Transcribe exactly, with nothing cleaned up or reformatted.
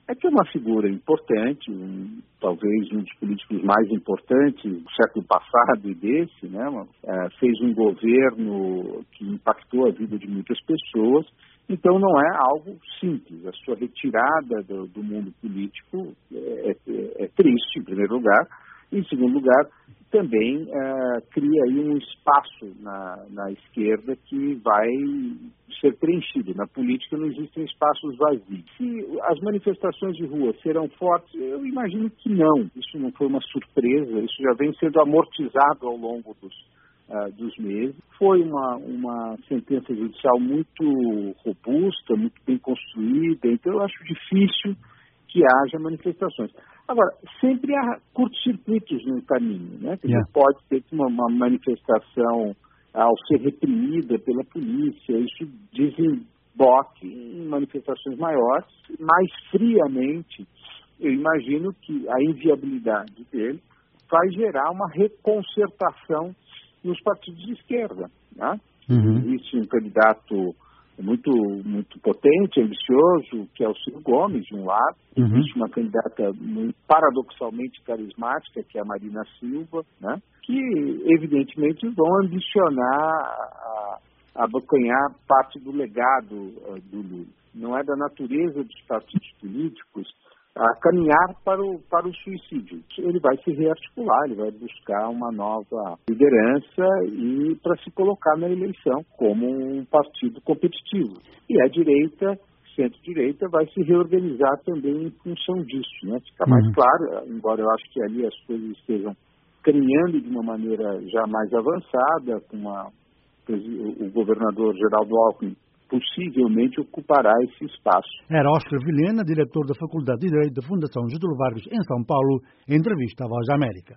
é que é uma figura importante, um, talvez um dos políticos mais importantes do século passado e desse, né? É, fez um governo que impactou a vida de muitas pessoas, então não é algo simples. A sua retirada do, do mundo político é, é, é triste, em primeiro lugar, e em segundo lugar, também é, cria aí um espaço na, na esquerda que vai ser preenchido. Na política não existem espaços vazios. Se as manifestações de rua serão fortes, eu imagino que não. Isso não foi uma surpresa, isso já vem sendo amortizado ao longo dos, uh, dos meses. Foi uma, uma sentença judicial muito robusta, muito bem construída, então eu acho difícil que haja manifestações. Agora, sempre há curtos-circuitos no caminho, né? Quer dizer, Yeah. pode ter uma, uma manifestação ao ser reprimida pela polícia, isso desemboque em manifestações maiores. Mais friamente, eu imagino que a inviabilidade dele vai gerar uma reconcertação nos partidos de esquerda, né? Uhum. Existe um candidato muito, muito potente, ambicioso, que é o Ciro Gomes, de um lado. Uhum. Existe uma candidata muito, paradoxalmente carismática, que é a Marina Silva, né? Que, evidentemente, vão ambicionar a, a abocanhar parte do legado uh, do Lula. Não é da natureza dos partidos políticos a caminhar para o, para o suicídio. Ele vai se rearticular, ele vai buscar uma nova liderança e para se colocar na eleição como um partido competitivo. E a direita, centro-direita, vai se reorganizar também em função disso, né? Fica mais Uhum. claro, embora eu acho que ali as coisas estejam caminhando de uma maneira já mais avançada, com uma, o governador Geraldo Alckmin possivelmente ocupará esse espaço. Era Oscar Vilhena, diretor da Faculdade de Direito da Fundação Getúlio Vargas, em São Paulo, em entrevista à Voz da América.